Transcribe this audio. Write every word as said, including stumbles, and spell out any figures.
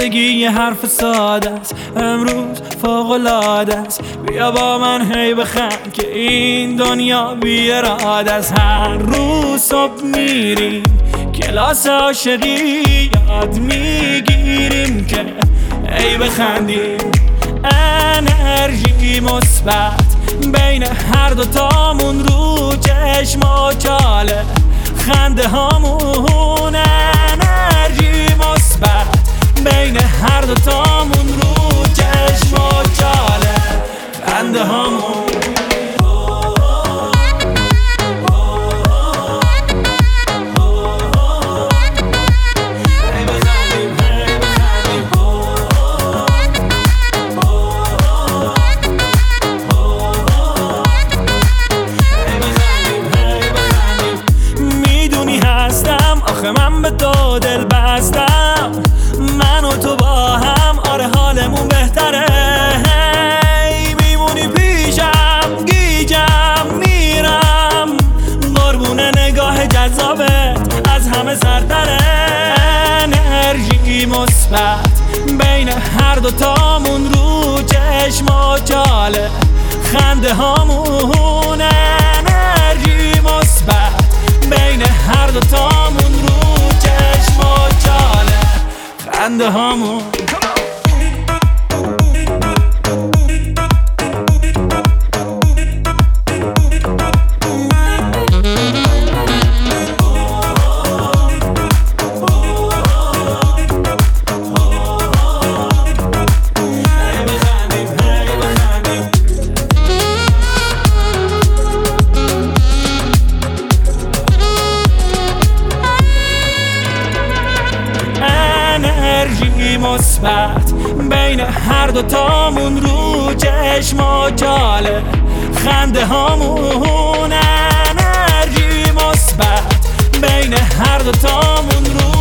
زندگی یه حرف ساده است، امروز فوق‌العاده است. بیا با من هی بخند که این دنیا بی اراده است. هر روز صبح میریم کلاس عاشقی، یاد میگیریم که هی بخندیم. انرژی مثبت بین هر دوتامون، رو چشم و چاله خنده هامون. انرژی مثبت بین هر دوتامون، رو چشم و چاله خنده هامون. من به تو دل بستم، من و تو با هم، آره حالمون بهتره. هی میمونی پیشم، گیجم میرم، قربون نگاه جذابت از همه سرتره. انرژی مثبت بین هر دوتامون، رو چشم و چاله خنده هامون. انرژی مثبت بین هر دوتامون، رو چشم و چاله خنده هامون. انرژی مثبت بین هر دوتامون، رو چشم و چاله خنده هامون. انرژی مثبت بین هر دوتامون، رو